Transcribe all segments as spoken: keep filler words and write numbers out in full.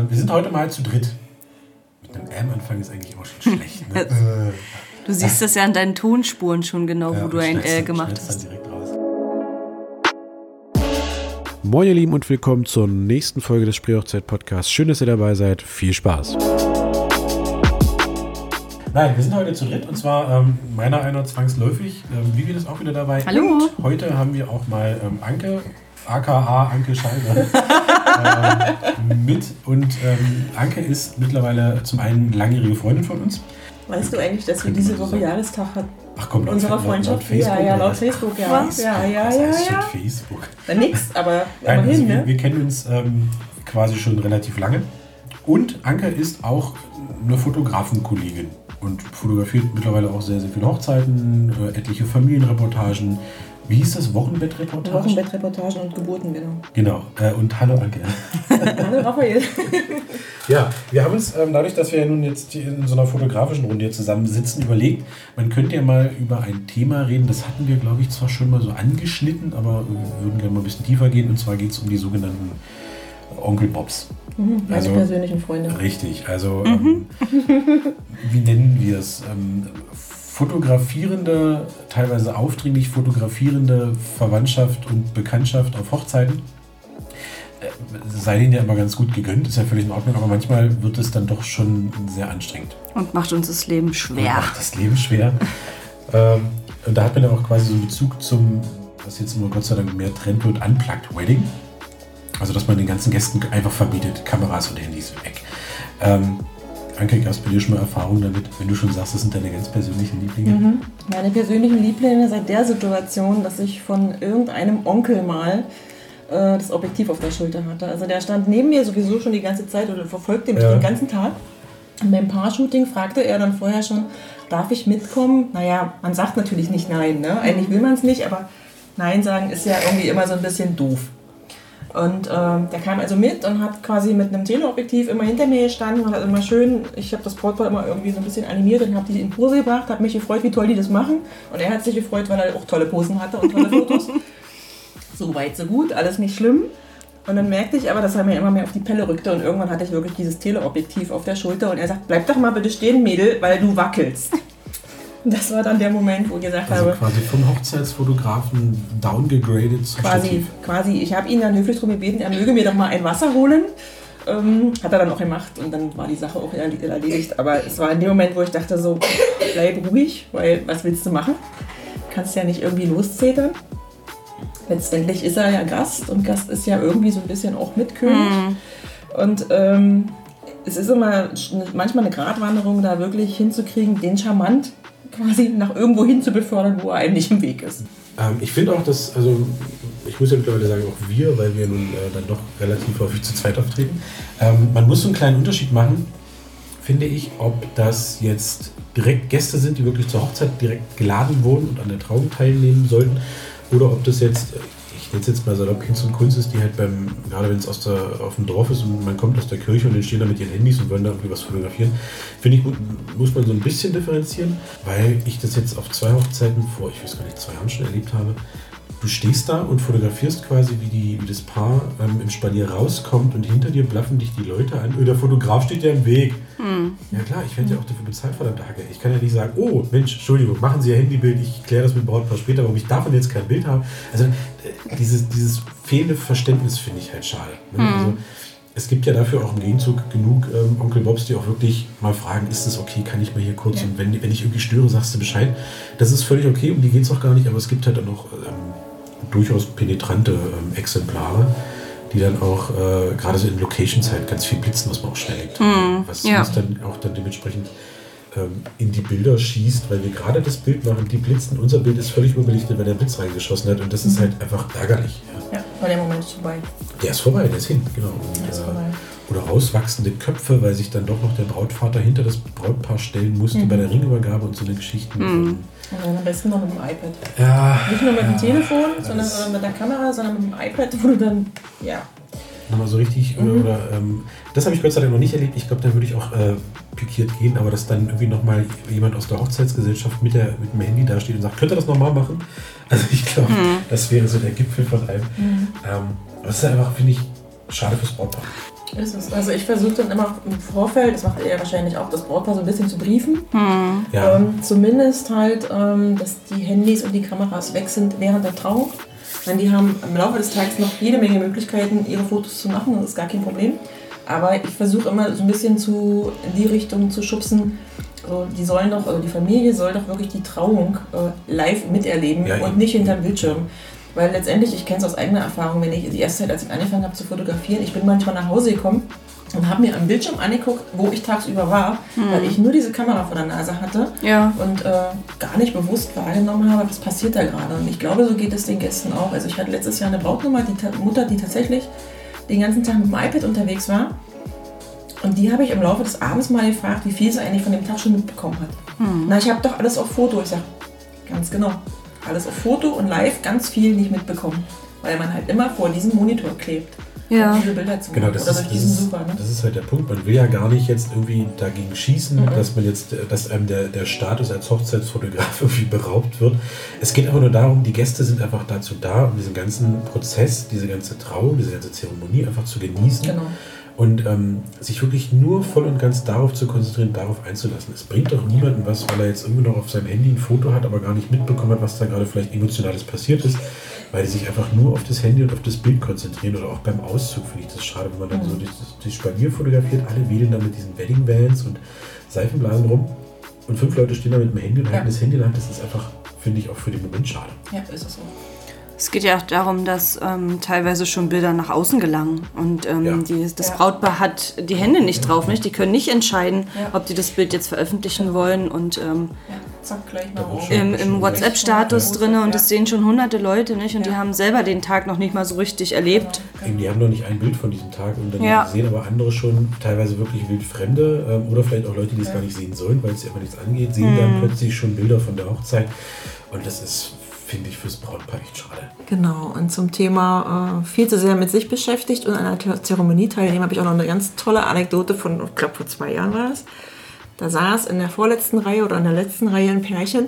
wir sind heute mal zu dritt. Mit einem M Anfang ist eigentlich auch schon schlecht. Ne? Du siehst das ja an deinen Tonspuren schon genau, ja, wo du ein L gemacht hast. Moin ihr Lieben und willkommen zur nächsten Folge des Spreehochzeit-Podcasts. Schön, dass ihr dabei seid. Viel Spaß. Nein, wir sind heute zu dritt und zwar ähm, meiner einer zwangsläufig. Ähm, Vivian ist auch wieder dabei. Hallo. Und heute haben wir auch mal ähm, Anke, aka Anke Scheibe, ähm, mit. Und ähm, Anke ist mittlerweile zum einen langjährige Freundin von uns. Weißt du eigentlich, dass wir diese Woche Jahrestag hatten? Ach komm, unserer Freundschaft? Laut Facebook, ja, ja, laut Facebook, ja. Was? Ja, ja, Was ja, heißt ja. schon Facebook? Na, nix, aber Nein, immerhin, also ne? wir, wir kennen uns ähm, quasi schon relativ lange. Und Anke ist auch eine Fotografenkollegin und fotografiert mittlerweile auch sehr, sehr viele Hochzeiten, äh, etliche Familienreportagen. Wie hieß das? Wochenbettreportagen? Wochenbettreportagen und Geburten, genau. Genau. Äh, und hallo Anke. Hallo Raphael. Ja, wir haben uns ähm, dadurch, dass wir ja nun jetzt in so einer fotografischen Runde hier zusammen sitzen, überlegt, man könnte ja mal über ein Thema reden, das hatten wir, glaube ich, zwar schon mal so angeschnitten, aber wir würden gerne mal ein bisschen tiefer gehen, und zwar geht es um die sogenannten Onkel Bobs. Mhm, meine also, persönlichen Freunde. Richtig, also Mhm. ähm, wie nennen wir es? Ähm, fotografierende, teilweise aufdringlich fotografierende Verwandtschaft und Bekanntschaft auf Hochzeiten. Äh, sei denen ja immer ganz gut gegönnt, ist ja völlig in Ordnung, aber manchmal wird es dann doch schon sehr anstrengend. Und macht uns das Leben schwer. Und macht das Leben schwer. ähm, und da hat man ja auch quasi so einen Bezug zum, was jetzt immer Gott sei Dank mehr Trend wird, Unplugged Wedding. Also, dass man den ganzen Gästen einfach verbietet, Kameras und Handys weg. Ähm, Anke, gab es bei dir schon mal Erfahrung damit, wenn du schon sagst, das sind deine ganz persönlichen Lieblinge? Mhm. Meine persönlichen Lieblinge seit der Situation, dass ich von irgendeinem Onkel mal äh, das Objektiv auf der Schulter hatte. Also der stand neben mir sowieso schon die ganze Zeit oder verfolgte mich Ja. den ganzen Tag. Und beim Paar-Shooting fragte er dann vorher schon, darf ich mitkommen? Naja, man sagt natürlich nicht nein, ne? Eigentlich will man es nicht, aber nein sagen ist ja irgendwie immer so ein bisschen doof. Und ähm, der kam also mit und hat quasi mit einem Teleobjektiv immer hinter mir gestanden und hat immer schön, ich habe das Brautpaar immer irgendwie so ein bisschen animiert und habe die in Pose gebracht, habe mich gefreut, wie toll die das machen. Und er hat sich gefreut, weil er auch tolle Posen hatte und tolle Fotos. So weit, so gut, alles nicht schlimm. Und dann merkte ich aber, dass er mir immer mehr auf die Pelle rückte und irgendwann hatte ich wirklich dieses Teleobjektiv auf der Schulter und er sagt, bleib doch mal bitte stehen, Mädel, weil du wackelst. Das war dann der Moment, wo ich gesagt also habe... quasi vom Hochzeitsfotografen downgegradet zum Quasi, Stativ. quasi. Ich habe ihn dann höflich darum gebeten, er möge mir doch mal ein Wasser holen. Ähm, hat er dann auch gemacht und dann war die Sache auch erledigt. Aber es war in dem Moment, wo ich dachte so, bleib ruhig, weil was willst du machen? Kannst ja nicht irgendwie loszetern. Letztendlich ist er ja Gast und Gast ist ja irgendwie so ein bisschen auch Mitkönig. Mhm. Und ähm, es ist immer manchmal eine Gratwanderung, da wirklich hinzukriegen, den charmant quasi nach irgendwo hin zu befördern, wo er einem nicht im Weg ist. Ähm, ich finde auch, dass, also ich muss ja mittlerweile sagen, auch wir, weil wir nun äh, dann doch relativ häufig zu zweit auftreten, ähm, man muss so einen kleinen Unterschied machen, finde ich, ob das jetzt direkt Gäste sind, die wirklich zur Hochzeit direkt geladen wurden und an der Trauung teilnehmen sollten, oder ob das jetzt, ich nenne es jetzt mal salopp, Hinz und Kunst ist, die halt beim, gerade wenn es aus der, auf dem Dorf ist und man kommt aus der Kirche und die stehen da mit ihren Handys und wollen da irgendwie was fotografieren, finde ich, muss man so ein bisschen differenzieren, weil ich das jetzt auf zwei Hochzeiten vor, ich weiß gar nicht, zwei Jahren schon erlebt habe. Du stehst da und fotografierst quasi, wie, die, wie das Paar ähm, im Spalier rauskommt und hinter dir blaffen dich die Leute an. Oh, der Fotograf steht ja im Weg. Mhm. Ja klar, ich werde ja auch dafür bezahlt, verdammte Hacke. Ich kann ja nicht sagen, oh Mensch, Entschuldigung, machen Sie Ihr Handybild, ich kläre das mit dem Brautpaar später, warum ich davon jetzt kein Bild habe. Also äh, dieses, dieses fehlende Verständnis finde ich halt schade. Ne? Mhm. Also, es gibt ja dafür auch im Gegenzug genug ähm, Onkel Bobs, die auch wirklich mal fragen, ist das okay, kann ich mal hier kurz, ja. Und wenn, wenn ich irgendwie störe, sagst du Bescheid. Das ist völlig okay, um die geht es auch gar nicht, aber es gibt halt dann noch ähm, durchaus penetrante ähm, Exemplare, die dann auch äh, gerade so in Locations halt ganz viel blitzen, was man auch schnell denkt. Mm, was ja. uns dann auch dann dementsprechend ähm, in die Bilder schießt, weil wir gerade das Bild machen, die blitzen, unser Bild ist völlig überbelichtet, weil der Blitz reingeschossen hat und das ist halt einfach ärgerlich. Ja, ja, weil der Moment ist vorbei. Der ist vorbei, der ist hin, genau. Und, der ist äh, vorbei. Oder rauswachsende Köpfe, weil sich dann doch noch der Brautvater hinter das Brautpaar stellen musste mhm. bei der Ringübergabe und so eine Geschichte. Mhm. Und dann am besten noch mit dem iPad. Ja, Nicht nur mit ja, dem Telefon, sondern oder mit der Kamera, sondern mit dem iPad, wo du dann, ja. Nochmal so richtig, mhm. oder, oder ähm, das habe ich Gott sei Dank noch nicht erlebt. Ich glaube, da würde ich auch äh, pikiert gehen, aber dass dann irgendwie nochmal jemand aus der Hochzeitsgesellschaft mit, der, mit dem Handy dasteht und sagt, könnt ihr das nochmal machen? Also ich glaube, mhm. das wäre so der Gipfel von allem. Mhm. Ähm, aber es ist einfach, finde ich, schade fürs Brautpaar. Ist es. Also ich versuche dann immer im Vorfeld, das macht er wahrscheinlich auch, das Brautpaar so ein bisschen zu briefen. Hm. Ja. Ähm, zumindest halt, ähm, dass die Handys und die Kameras weg sind während der Trauung. Meine, die haben im Laufe des Tages noch jede Menge Möglichkeiten, ihre Fotos zu machen, das ist gar kein Problem. Aber ich versuche immer so ein bisschen zu, in die Richtung zu schubsen, also die sollen doch, also die Familie soll doch wirklich die Trauung äh, live miterleben ja, und nicht hinterm Bildschirm. Weil letztendlich, ich kenne es aus eigener Erfahrung, wenn ich die erste Zeit, als ich angefangen habe zu fotografieren, ich bin manchmal nach Hause gekommen und habe mir am Bildschirm angeguckt, wo ich tagsüber war, hm. weil ich nur diese Kamera vor der Nase hatte ja. und äh, gar nicht bewusst wahrgenommen habe, was passiert da gerade. Und ich glaube, so geht es den Gästen auch. Also ich hatte letztes Jahr eine Brautnummer, die Ta- Mutter, die tatsächlich den ganzen Tag mit dem iPad unterwegs war. Und die habe ich im Laufe des Abends mal gefragt, wie viel sie eigentlich von dem Tag schon mitbekommen hat. Hm. Na, ich habe doch alles auf Foto. Ich sage, ganz genau, alles auf Foto und live ganz viel nicht mitbekommen. Weil man halt immer vor diesem Monitor klebt. Ja. Um diese Bilder zu machen. Genau, das, Oder ist, durch das, diesen ist, Super, ne? das ist halt der Punkt. Man will ja gar nicht jetzt irgendwie dagegen schießen, mhm. dass man jetzt, dass einem der, der Status als Hochzeitsfotograf irgendwie beraubt wird. Es geht aber nur darum, die Gäste sind einfach dazu da, um diesen ganzen Prozess, diese ganze Trauung, diese ganze Zeremonie einfach zu genießen. Genau. Und ähm, sich wirklich nur voll und ganz darauf zu konzentrieren, darauf einzulassen. Es bringt doch niemandem was, weil er jetzt irgendwie noch auf seinem Handy ein Foto hat, aber gar nicht mitbekommen hat, was da gerade vielleicht Emotionales passiert ist, weil die sich einfach nur auf das Handy und auf das Bild konzentrieren. Oder auch beim Auszug finde ich das schade, wenn man dann so die Spalier fotografiert, alle wedeln dann mit diesen Wedding-Bands und Seifenblasen rum und fünf Leute stehen da mit dem Handy und halten ja. das Handy in der Hand. Das ist einfach, finde ich, auch für den Moment schade. Ja, ist es so. Es geht ja auch darum, dass ähm, teilweise schon Bilder nach außen gelangen und ähm, ja. die, das ja. Brautpaar hat die Hände nicht drauf, nicht? Die können nicht entscheiden, ja. ob die das Bild jetzt veröffentlichen wollen und ähm, ja. Zack, gleich mal im, im WhatsApp-Status drin und das sehen schon hunderte Leute, nicht? Und ja. die haben selber den Tag noch nicht mal so richtig erlebt. Eben, die haben noch nicht ein Bild von diesem Tag und dann ja. sehen aber andere schon teilweise wirklich wildfremde ähm, oder vielleicht auch Leute, die es ja. gar nicht sehen sollen, weil es einfach nichts angeht, sehen hm. dann plötzlich schon Bilder von der Hochzeit und das ist, finde ich, fürs Brautpaar echt schade. Genau, und zum Thema äh, viel zu sehr mit sich beschäftigt und an einer Zeremonie teilnehmen, habe ich auch noch eine ganz tolle Anekdote von, ich glaube vor zwei Jahren war das. Da saß in der vorletzten Reihe oder in der letzten Reihe ein Pärchen,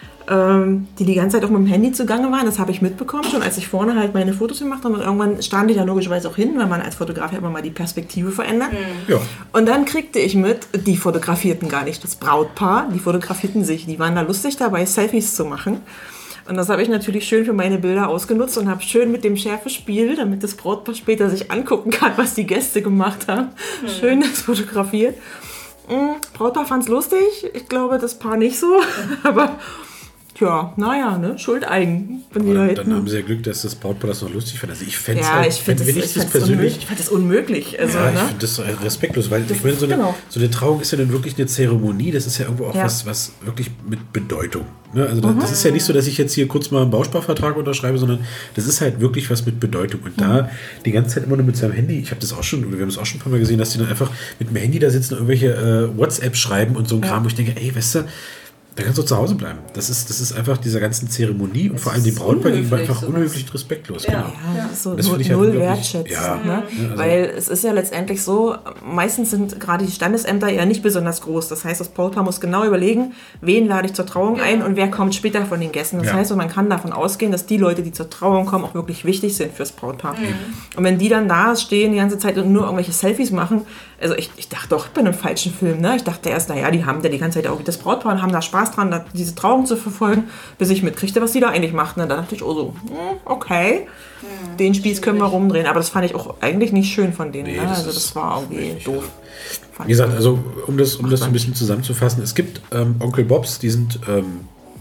ähm, die die ganze Zeit auch mit dem Handy zugange waren. Das habe ich mitbekommen, schon als ich vorne halt meine Fotos gemacht habe. Und irgendwann stand ich da logischerweise auch hin, weil man als Fotograf ja immer mal die Perspektive verändert. Mhm. Ja. Und dann kriegte ich mit, die fotografierten gar nicht das Brautpaar, die fotografierten sich. Die waren da lustig dabei, Selfies zu machen. Und das habe ich natürlich schön für meine Bilder ausgenutzt und habe schön mit dem Schärfespiel, damit das Brautpaar später sich angucken kann, was die Gäste gemacht haben, mhm. schön das fotografiert. Mhm, Brautpaar fand es lustig, ich glaube das Paar nicht so, aber ja, naja, ne, Schuld eigen. Dann, dann haben sie ja Glück, dass das Brautpaar das noch lustig fand. Also ich fände es ja, halt, ich find das, ich das persönlich... Unmöglich. Ich fand das unmöglich. Also, ja, ne? ich finde das respektlos, weil das, ich meine, so eine, genau. so eine Trauung ist ja dann wirklich eine Zeremonie, das ist ja irgendwo auch ja. was, was wirklich mit Bedeutung. Ne? Also mhm. das ist ja nicht so, dass ich jetzt hier kurz mal einen Bausparvertrag unterschreibe, sondern das ist halt wirklich was mit Bedeutung. Und mhm. da die ganze Zeit immer nur mit seinem Handy, ich habe das auch schon, oder wir haben es auch schon ein paar Mal gesehen, dass die dann einfach mit dem Handy da sitzen und irgendwelche äh, WhatsApp schreiben und so ein ja. Kram, wo ich denke, ey, weißt du, da kannst du zu Hause bleiben. Das ist, das ist einfach dieser ganzen Zeremonie und das vor allem dem Brautpaar gegenüber einfach sowas. Unhöflich und respektlos. Ja, genau. ja. Das ist so das null, null halt wertschätzen. Ja. Ne? Ja, also weil es ist ja letztendlich so, meistens sind gerade die Standesämter ja nicht besonders groß. Das heißt, das Brautpaar muss genau überlegen, wen lade ich zur Trauung ein und wer kommt später von den Gästen. Das ja. heißt, man kann davon ausgehen, dass die Leute, die zur Trauung kommen, auch wirklich wichtig sind fürs Brautpaar. Mhm. Und wenn die dann da stehen die ganze Zeit und nur irgendwelche Selfies machen, also ich, ich dachte doch, ich bin im falschen Film. Ne? Ich dachte erst, naja, die haben da die ganze Zeit auch das Brautpaar und haben da Spaß dran, da diese Trauung zu verfolgen, bis ich mitkriegte, was die da eigentlich machten. Und dann dachte ich, oh so, okay, ja, den Spieß können wir rumdrehen. Aber das fand ich auch eigentlich nicht schön von denen. Nee, ne? Also das war irgendwie doof. Wie gesagt, also um das, um das ein bisschen zusammenzufassen, es gibt ähm, Onkel Bobs, die sind ähm,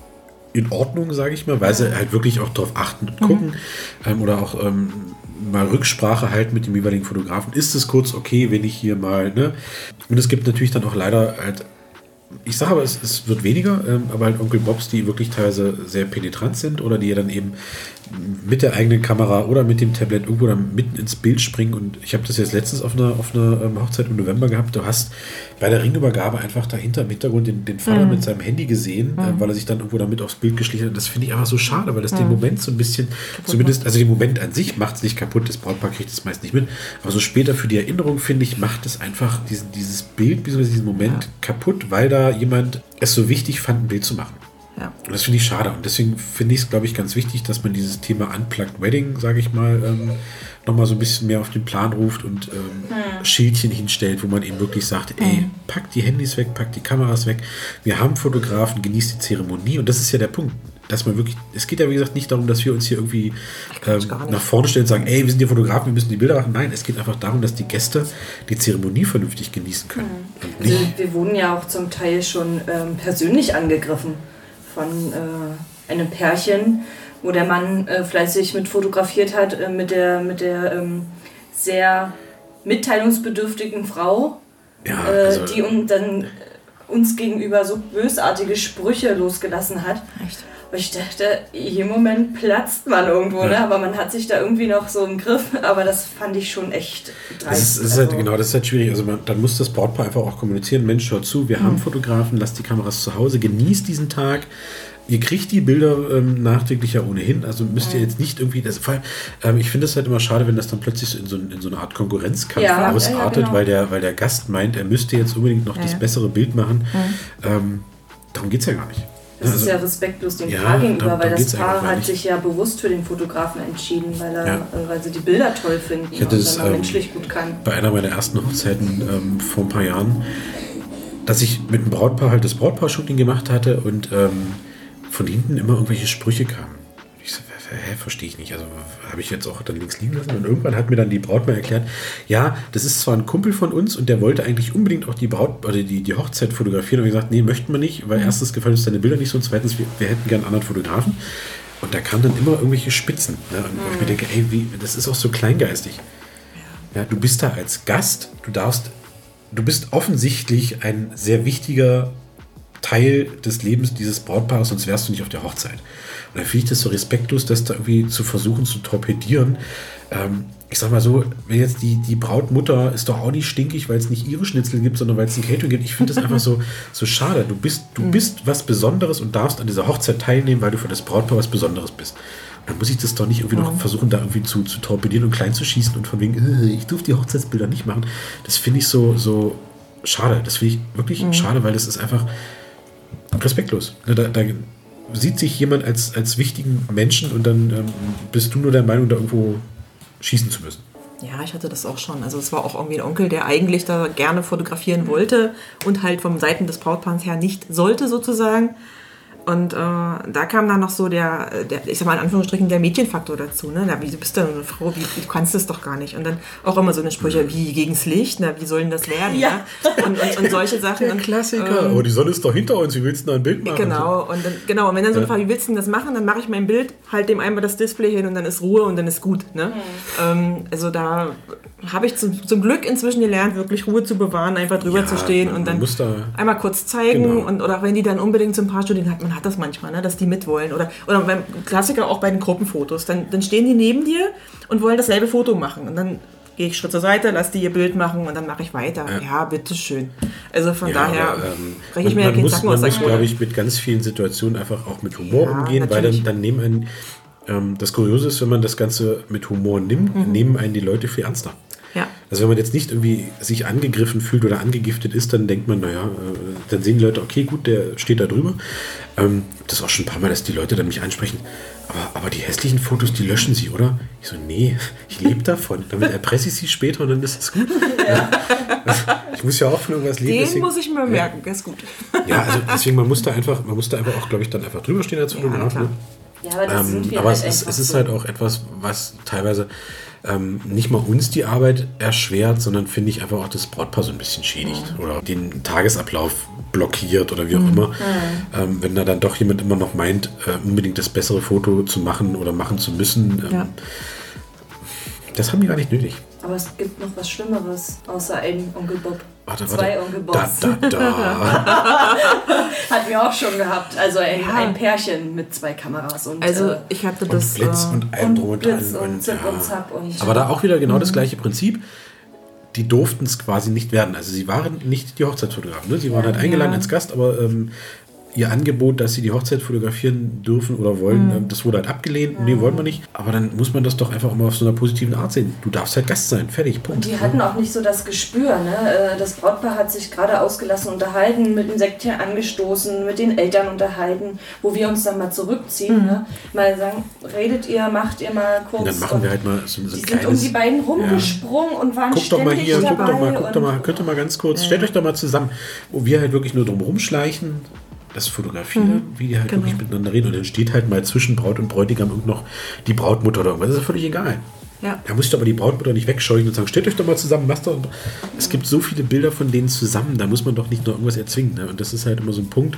in Ordnung, sage ich mal, weil sie halt wirklich auch darauf achten und gucken mhm. ähm, oder auch ähm, mal Rücksprache halten mit dem jeweiligen Fotografen. Ist es kurz okay, wenn ich hier mal, ne? Und es gibt natürlich dann auch leider halt, ich sage aber, es, es wird weniger, ähm, aber halt Onkel Bobs, die wirklich teilweise sehr penetrant sind oder die dann eben mit der eigenen Kamera oder mit dem Tablet irgendwo dann mitten ins Bild springen. Und ich habe das jetzt letztens auf einer, auf einer ähm, Hochzeit im November gehabt. Du hast bei der Ringübergabe einfach dahinter im Hintergrund den, den Vater mhm. mit seinem Handy gesehen, mhm. äh, weil er sich dann irgendwo damit aufs Bild geschlichen hat. Und das finde ich einfach so schade, weil das mhm. den Moment so ein bisschen, kaputt zumindest, macht. Also den Moment an sich macht es nicht kaputt, das Brautpaar kriegt es meist nicht mit. Aber so später für die Erinnerung, finde ich, macht es einfach diesen, dieses Bild, bzw. diesen Moment ja. kaputt, weil da jemand es so wichtig fand, ein Bild zu machen. Ja. Und das finde ich schade. Und deswegen finde ich es, glaube ich, ganz wichtig, dass man dieses Thema Unplugged Wedding, sage ich mal, ähm, nochmal so ein bisschen mehr auf den Plan ruft und ähm, hm. Schildchen hinstellt, wo man eben wirklich sagt, ey, hm. packt die Handys weg, packt die Kameras weg. Wir haben Fotografen, genießt die Zeremonie. Und das ist ja der Punkt. Dass man wirklich, es geht ja wie gesagt nicht darum, dass wir uns hier irgendwie ähm, nach vorne stellen und sagen, ey, wir sind die Fotografen, wir müssen die Bilder machen. Nein, es geht einfach darum, dass die Gäste die Zeremonie vernünftig genießen können. Mhm. Also wir wurden ja auch zum Teil schon ähm, persönlich angegriffen von äh, einem Pärchen, wo der Mann äh, fleißig mit fotografiert hat, äh, mit der, mit der ähm, sehr mitteilungsbedürftigen Frau, ja, äh, also, die un- dann uns gegenüber so bösartige Sprüche losgelassen hat. Echt? Und ich dachte, im Moment platzt man irgendwo, ja. ne? Aber man hat sich da irgendwie noch so im Griff. Aber das fand ich schon echt dreist. Das ist, das ist also, halt, genau, das ist halt schwierig. Also man, dann muss das Brautpaar einfach auch kommunizieren. Mensch, schaut zu, wir mhm. haben Fotografen, lasst die Kameras zu Hause, genießt diesen Tag. Ihr kriegt die Bilder ähm, nachträglich ja ohnehin, also müsst ihr jetzt nicht irgendwie, das, vor allem, ähm, ich finde es halt immer schade, wenn das dann plötzlich so in so, in so eine Art Konkurrenzkampf ja, ausartet, ja, ja, genau. weil, der, weil der Gast meint, er müsste jetzt unbedingt noch ja, das ja. bessere Bild machen. Mhm. Ähm, darum geht es ja gar nicht. Das also, ist ja respektlos dem ja, Paar gegenüber, darum, weil darum das Paar hat nicht. sich ja bewusst für den Fotografen entschieden, weil, er, Ja. äh, weil sie die Bilder toll finden ich hatte und das, dann auch ähm, menschlich gut kann. Bei einer meiner ersten Hochzeiten ähm, vor ein paar Jahren, dass ich mit einem Brautpaar halt das Brautpaar-Shooting gemacht hatte und ähm, von hinten immer irgendwelche Sprüche kamen. Ich so, hä, verstehe ich nicht. Also habe ich jetzt auch dann links liegen lassen. Und irgendwann hat mir dann die Braut mal erklärt, ja, das ist zwar ein Kumpel von uns und der wollte eigentlich unbedingt auch die Braut oder die, die Hochzeit fotografieren. Und ich gesagt, nee, möchten wir nicht, weil erstens gefallen uns deine Bilder nicht so und zweitens, wir, wir hätten gern einen anderen Fotografen. Und da kamen dann immer irgendwelche Spitzen. Ne? Und mhm. ich mir denke, ey, wie, das ist auch so kleingeistig. Ja, du bist da als Gast, du darfst, du bist offensichtlich ein sehr wichtiger Teil des Lebens dieses Brautpaares, sonst wärst du nicht auf der Hochzeit. Und dann finde ich das so respektlos, das da irgendwie zu versuchen zu torpedieren. Ähm, ich sag mal so, wenn jetzt die, die Brautmutter ist doch auch nicht stinkig, weil es nicht ihre Schnitzel gibt, sondern weil es ein Catering gibt. Ich finde das einfach so, so schade. Du bist, du bist was Besonderes und darfst an dieser Hochzeit teilnehmen, weil du für das Brautpaar was Besonderes bist. Und dann muss ich das doch nicht irgendwie noch versuchen, da irgendwie zu, zu torpedieren und klein zu schießen und von wegen, äh, ich durfte die Hochzeitsbilder nicht machen. Das finde ich so, so schade. Das finde ich wirklich mhm. schade, weil das ist einfach respektlos. Da, da sieht sich jemand als, als wichtigen Menschen und dann ähm, bist du nur der Meinung, da irgendwo schießen zu müssen. Ja, ich hatte das auch schon. Also es war auch irgendwie ein Onkel, der eigentlich da gerne fotografieren wollte und halt vom Seiten des Brautpaars her nicht sollte sozusagen. Und äh, da kam dann noch so der, der, ich sag mal in Anführungsstrichen, der Mädchenfaktor dazu. Ne? Na, wie, du bist ja eine Frau, wie, wie, du kannst das doch gar nicht. Und dann auch immer so eine Sprüche wie gegens Licht, na, wie soll denn das werden? Ja. Ja? Und, und, und solche Sachen. Der Klassiker. Ähm, aber die Sonne ist doch hinter uns, wie willst du da ein Bild machen? Genau, und dann, genau, und wenn dann so eine Frage, wie willst du denn das machen? Dann mache ich mein Bild, halte dem einmal das Display hin und dann ist Ruhe und dann ist gut. Ne? Mhm. Ähm, also da habe ich zum, zum Glück inzwischen gelernt, wirklich Ruhe zu bewahren, einfach drüber ja, zu stehen man, und dann da einmal kurz zeigen. Genau. Und, oder auch wenn die dann unbedingt zum Paarstudium hat, man hat das manchmal, ne, dass die mitwollen. Oder, oder beim Klassiker auch bei den Gruppenfotos. Dann, dann stehen die neben dir und wollen dasselbe Foto machen. Und dann gehe ich Schritt zur Seite, lass die ihr Bild machen und dann mache ich weiter. Ja, ja bitteschön. Also von ja, daher ähm, breche ich mir ja keinen Zacken aus der Man muss, glaube ich, mit ganz vielen Situationen einfach auch mit Humor ja, umgehen, natürlich. Weil dann, dann nehmen einen, ähm, das Kuriose ist, wenn man das Ganze mit Humor nimmt, mhm. nehmen einen die Leute viel ernster. Ja. Also wenn man jetzt nicht irgendwie sich angegriffen fühlt oder angegiftet ist, dann denkt man, naja, äh, dann sehen die Leute, okay, gut, der steht da drüber. Ähm, das ist auch schon ein paar Mal, dass die Leute dann mich ansprechen, aber, aber die hässlichen Fotos, die löschen sie, oder? Ich so, nee, ich lebe davon. Damit erpresse ich sie später und dann ist es gut. Ja. Ich muss ja auch von irgendwas leben. Den deswegen, muss ich mir merken, ja. Das ist gut. Ja, also deswegen, man muss da einfach, man muss da einfach auch, glaube ich, dann einfach drüber stehen als Fotograf. Ja, ne? Ja, aber das ähm, sind wir aber halt es, ist, es ist so. halt auch etwas, was teilweise ähm, nicht mal uns die Arbeit erschwert, sondern finde ich einfach auch das Brautpaar so ein bisschen schädigt mhm. oder den Tagesablauf blockiert oder wie auch mhm. immer. Mhm. Ähm, wenn da dann doch jemand immer noch meint, äh, unbedingt das bessere Foto zu machen oder machen zu müssen. Ähm, ja. Das haben die gar nicht nötig. Aber es gibt noch was Schlimmeres, außer einen Onkel Bob. Warte, Zwei warte. Onkel Bobs. Da, da, da. Hatten wir auch schon gehabt. Also ein, ja. ein Pärchen mit zwei Kameras. Und, also äh, ich hatte und das... Blitz äh, und allem drum und dran. Blitz und, und Zip ja. und Zap. Und Aber da auch wieder genau mhm. das gleiche Prinzip. Die durften es quasi nicht werden. Also sie waren nicht die Hochzeitsfotografen. Ne? Sie waren ja, halt eingeladen ja. als Gast, aber ähm, ihr Angebot, dass sie die Hochzeit fotografieren dürfen oder wollen, mhm. das wurde halt abgelehnt. Ja. Nee, wollen wir nicht. Aber dann muss man das doch einfach immer auf so einer positiven Art sehen. Du darfst halt Gast sein. Fertig. Punkt. Und die hatten auch nicht so das Gespür. Ne? Das Brautpaar hat sich gerade ausgelassen unterhalten, mit dem Sektchen angestoßen, mit den Eltern unterhalten, wo wir uns dann mal zurückziehen. Mhm. Ne? Mal sagen, redet ihr, macht ihr mal kurz. Und dann machen wir halt mal so, so ein die sind um die beiden rumgesprungen ja. und waren guckt ständig doch mal hier, dabei. Guckt doch mal, guckt doch mal, könnt ihr mal ganz kurz, ja. stellt euch doch mal zusammen, wo wir halt wirklich nur drum rumschleichen, das fotografieren, mhm. wie die halt genau. wirklich miteinander reden. Und dann steht halt mal zwischen Braut und Bräutigam irgend noch die Brautmutter oder irgendwas. Das ist ja völlig egal. Ja. Da muss ich aber die Brautmutter nicht wegscheuchen und sagen, stellt euch doch mal zusammen, was doch. Es gibt so viele Bilder von denen zusammen, da muss man doch nicht nur irgendwas erzwingen. Ne? Und das ist halt immer so ein Punkt,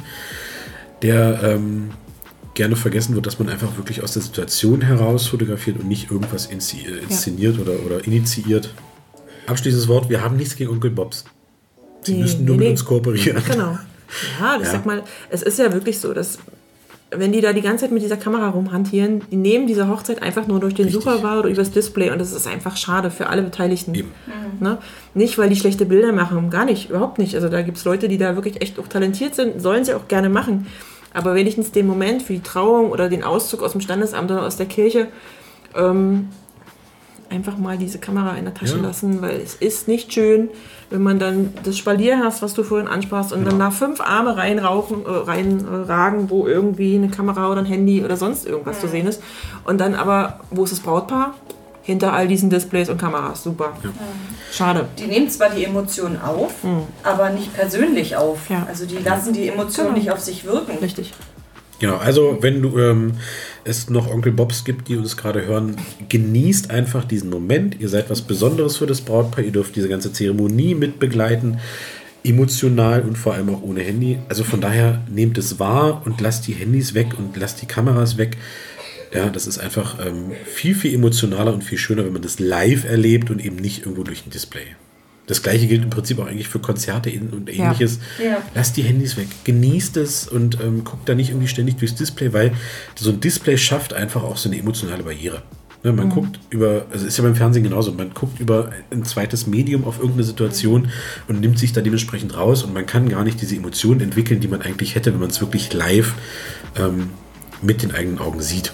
der ähm, gerne vergessen wird, dass man einfach wirklich aus der Situation heraus fotografiert und nicht irgendwas inszeniert ja. oder, oder initiiert. Abschließendes Wort, wir haben nichts gegen Onkel Bobs. Sie nee, müssen nur nee, mit nee. uns kooperieren. Genau. Ja, ich ja. sag mal, es ist ja wirklich so, dass wenn die da die ganze Zeit mit dieser Kamera rumhantieren, die nehmen diese Hochzeit einfach nur durch den Richtig. Sucherwahl oder übers Display und das ist einfach schade für alle Beteiligten. Eben. Mhm. Ne? Nicht, weil die schlechte Bilder machen, gar nicht, überhaupt nicht. Also da gibt es Leute, die da wirklich echt auch talentiert sind, sollen sie auch gerne machen. Aber wenigstens den Moment für die Trauung oder den Auszug aus dem Standesamt oder aus der Kirche ähm, einfach mal diese Kamera in der Tasche ja. lassen, weil es ist nicht schön, wenn man dann das Spalier hast, was du vorhin ansprachst, und ja. dann nach fünf Arme reinrauchen, äh, reinragen, wo irgendwie eine Kamera oder ein Handy oder sonst irgendwas ja. zu sehen ist. Und dann aber, wo ist das Brautpaar? Hinter all diesen Displays und Kameras. Super. Ja. Schade. Die nehmen zwar die Emotionen auf, mhm. aber nicht persönlich auf. Ja. Also die lassen die Emotionen genau. nicht auf sich wirken. Richtig. Genau, also wenn du ähm, es noch Onkel Bobs gibt, die uns gerade hören, genießt einfach diesen Moment. Ihr seid was Besonderes für das Brautpaar. Ihr dürft diese ganze Zeremonie mitbegleiten, emotional und vor allem auch ohne Handy. Also von daher nehmt es wahr und lasst die Handys weg und lasst die Kameras weg. Ja, das ist einfach ähm, viel, viel emotionaler und viel schöner, wenn man das live erlebt und eben nicht irgendwo durch ein Display. Das Gleiche gilt im Prinzip auch eigentlich für Konzerte und Ähnliches. Ja. Ja. Lasst die Handys weg, genießt es und ähm, guckt da nicht irgendwie ständig durchs Display, weil so ein Display schafft einfach auch so eine emotionale Barriere. Ne, man mhm. guckt über, also ist ja beim Fernsehen genauso, man guckt über ein zweites Medium auf irgendeine Situation mhm. und nimmt sich da dementsprechend raus und man kann gar nicht diese Emotionen entwickeln, die man eigentlich hätte, wenn man es wirklich live ähm, mit den eigenen Augen sieht.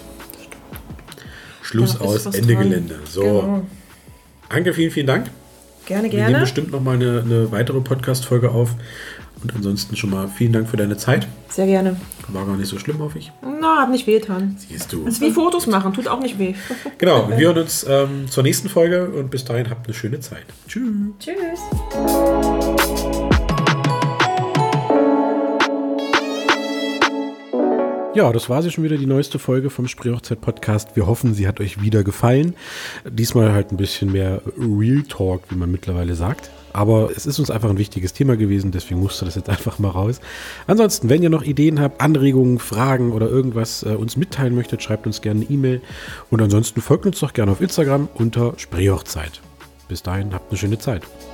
Schluss ja, aus, Ende dran. Gelände. So, genau. Anke, vielen, vielen Dank. Gerne, gerne. Wir nehmen bestimmt noch mal eine, eine weitere Podcast-Folge auf. Und ansonsten schon mal vielen Dank für deine Zeit. Sehr gerne. War gar nicht so schlimm, hoffe ich. Na, hat nicht wehgetan. Siehst du. Das ist wie Fotos machen, tut auch nicht weh. Genau, wir hören uns ähm, zur nächsten Folge und bis dahin habt eine schöne Zeit. Tschüss. Tschüss. Ja, das war sie schon wieder, die neueste Folge vom Spreehochzeit-Podcast. Wir hoffen, sie hat euch wieder gefallen. Diesmal halt ein bisschen mehr Real Talk, wie man mittlerweile sagt. Aber es ist uns einfach ein wichtiges Thema gewesen, deswegen musste das jetzt einfach mal raus. Ansonsten, wenn ihr noch Ideen habt, Anregungen, Fragen oder irgendwas äh, uns mitteilen möchtet, schreibt uns gerne eine E-Mail. Und ansonsten folgt uns doch gerne auf Instagram unter Spreehochzeit. Bis dahin, habt eine schöne Zeit.